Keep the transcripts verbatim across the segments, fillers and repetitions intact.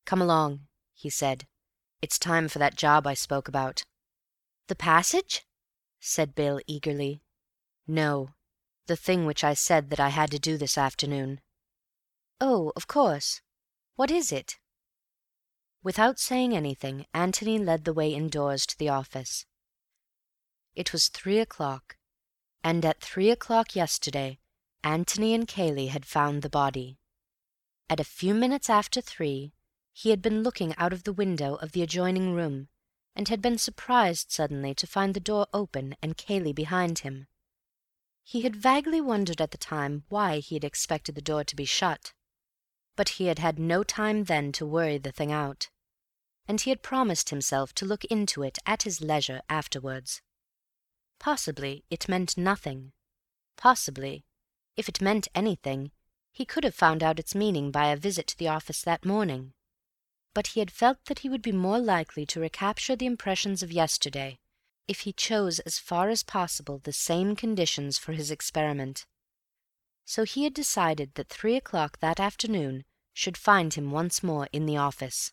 "Come along," he said. "It's time for that job I spoke about." "The passage?" said Bill eagerly. "No, the thing which I said that I had to do this afternoon." "Oh, of course. What is it?" Without saying anything, Antony led the way indoors to the office. It was three o'clock, and at three o'clock yesterday Antony and Cayley had found the body. At a few minutes after three he had been looking out of the window of the adjoining room, and had been surprised suddenly to find the door open and Cayley behind him. He had vaguely wondered at the time why he had expected the door to be shut, but he had had no time then to worry the thing out, and he had promised himself to look into it at his leisure afterwards. Possibly it meant nothing. Possibly, if it meant anything, he could have found out its meaning by a visit to the office that morning. But he had felt that he would be more likely to recapture the impressions of yesterday if he chose as far as possible the same conditions for his experiment. So he had decided that three o'clock that afternoon should find him once more in the office.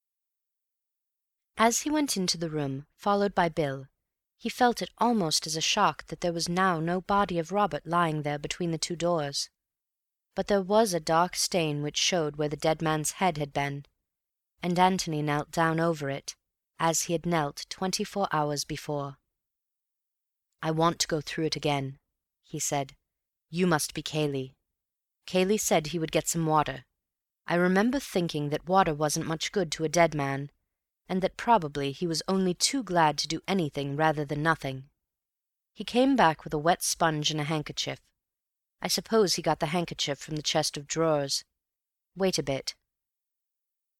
As he went into the room, followed by Bill, he felt it almost as a shock that there was now no body of Robert lying there between the two doors. But there was a dark stain which showed where the dead man's head had been, and Antony knelt down over it, as he had knelt twenty-four hours before. "I want to go through it again," he said. "You must be Cayley. Cayley said he would get some water. I remember thinking that water wasn't much good to a dead man, and that probably he was only too glad to do anything rather than nothing. He came back with a wet sponge and a handkerchief. I suppose he got the handkerchief from the chest of drawers. Wait a bit.